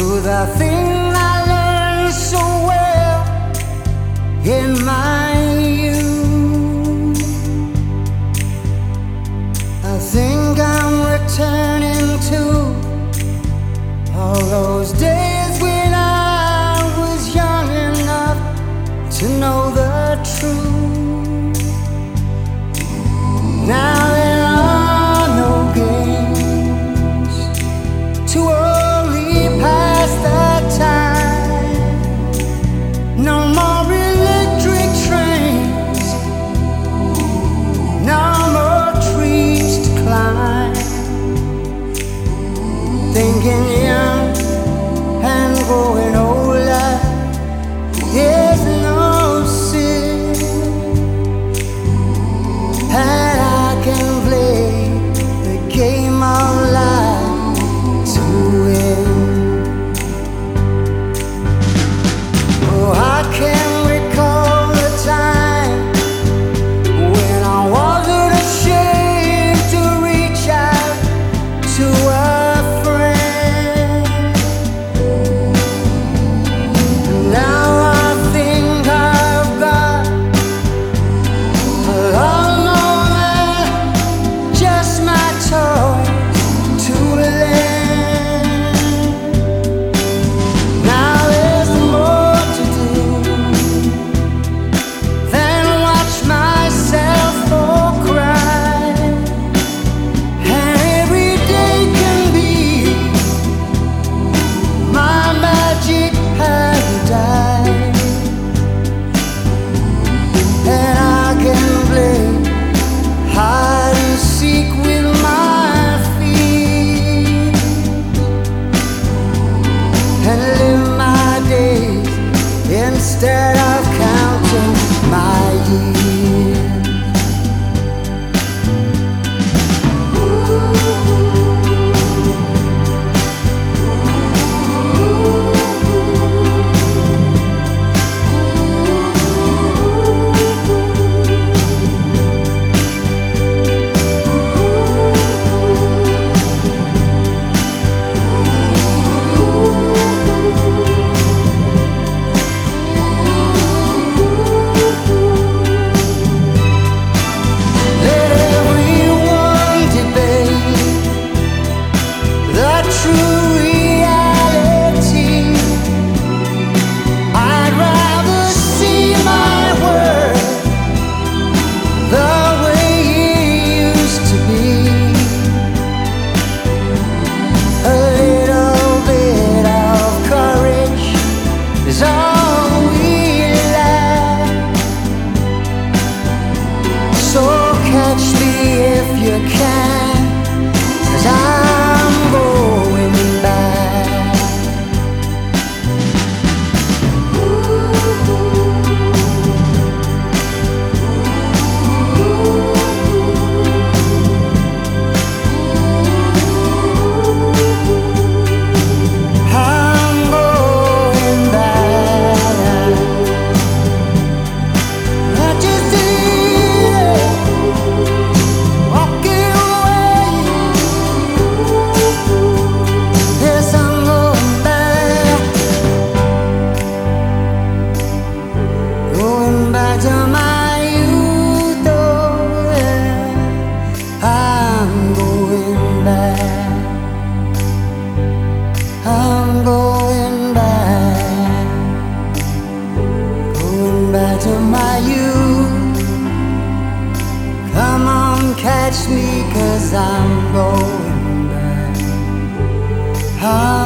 the thing I learned so well in my youth. I think I'm returning to all those days when I was young enough to know the truth. Now there are no games to only pass the time. No more electric trains, no more trees to climb. Thinking young and growing older is no sin, and I can play the game of life to win. Oh, I can recall the time when I wasn't ashamed to reach out to a friend. Now I think I've got a lot more than just my toys to lend. Now there's more to do than watch myself for crying, and every day can be my magic paradise, and I can play hide and seek with my feet and live my days instead of counting my years. Let everyone debate the true reality. I'd rather see my world the way it used to be. A little bit of courage is all we lack. So catch me if you can, 'cause I'm going back. I'm going back. I just see it walking away. Yes, I'm going back. Going back to my youth, oh yeah. I'm going back. I'm going back. Going back to my youth. Come on, catch me, 'cause I'm going back.